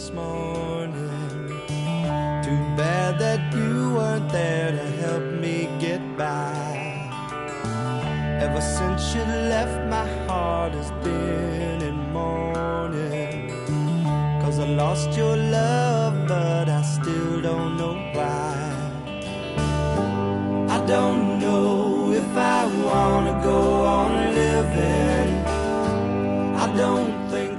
this morning. Too bad that you weren't there to help me get by. Ever since you left, my heart has been in mourning. 'Cause I lost your love, but I still don't know why. I don't know if I wanna go on living. I don't think